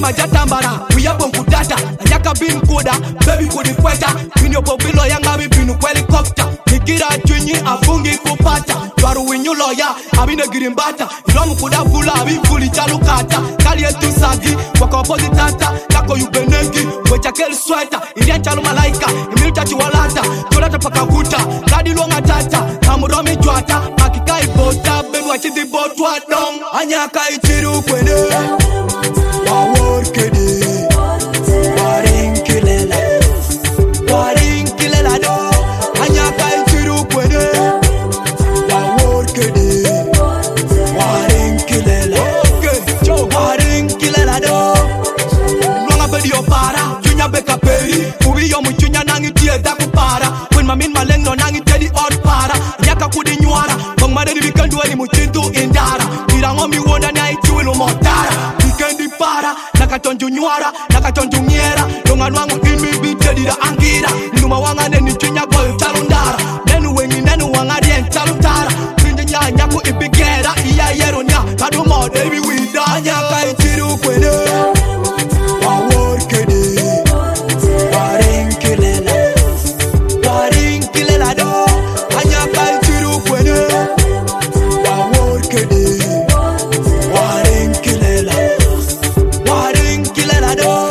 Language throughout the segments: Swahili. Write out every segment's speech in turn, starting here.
majatambara Uyabo nkudata Anyaka bin koda Baby kudi kweta Minyo bobilo yanga binu kwa helicopter Nikira chunyi afungi kupata Waru winyu loya Abine girimbata Ilomu kuda fula Abifuli chalukata Kali etu sagi Waka oppositata Kako yubenegi Wecha keli sweta Ilian chalu malaika Imilu chachi walata Tolata pakakuta Kadi luonga tata Kamuromi juata Makika ibota Benu wachidi botwa dong Anyaka itiru kwene Wawor kede Waring kilela do Anyaka itiru kwene Wawor kede Waring kilela do Nwanga bedi opara Chunya beka peri Uwi yomu chunya nangi tie daku para When mamin maleng no nangi tedi od para Anyaka kudi nyuara Bang madeni vikandu eni muchintu indara Kirango mi wonda ni aichiwilu motara Vikendi para Nakatonju nyuara Nakatonju nyera Donga nwangu inmi bitedi da angira Numa wanga neni chunya goyo chalundara Nenu wengi nenu wanga rien chalutara Pinja nya nyaku ipigera Iya yero nya Kadu mo debi wida Anyaka itiru kwene Wawor kede Waring kilela do Anyaka itiru kwene Wawor kede Waring kilela do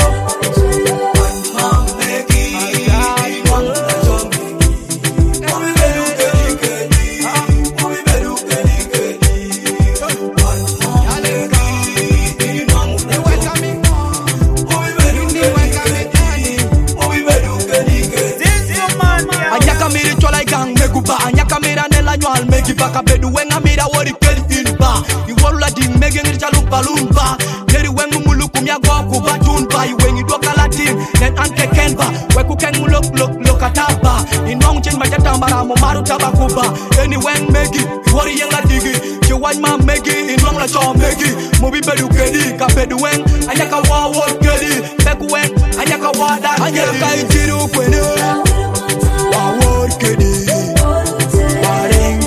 Anyaka miri chola igang meguba Anyaka mira nela nyual megi baka bedu wenga mira wori keli inba Iwolula di megi ngiri chalup balumba Neri wengu muluku mya goku batunba Iwengi doka latin nen anke kenba Weku kengu lok ataba Inwangu chen majatambara mumaru tabakuba Eni weng megi wori yenga digi Chiwany ma megi inwangu la cho megi Mubi bedu kedi ka bedu weng Anyaka wawor kedi Beku weng anyaka wada kedi Anyaka itiru kwene Wawor kede Waring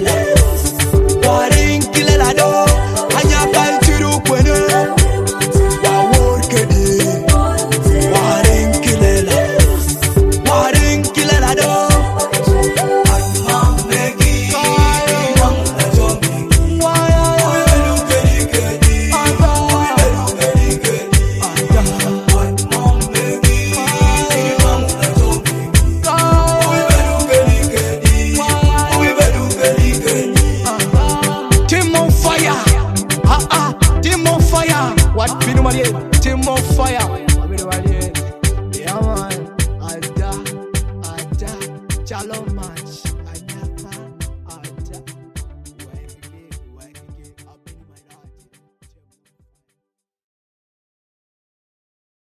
kilela do Anyaka itiru kwene Wawor kede Waring kilela do What binu mariye Team on fire Binu mariye Yeah man Ada Shalom match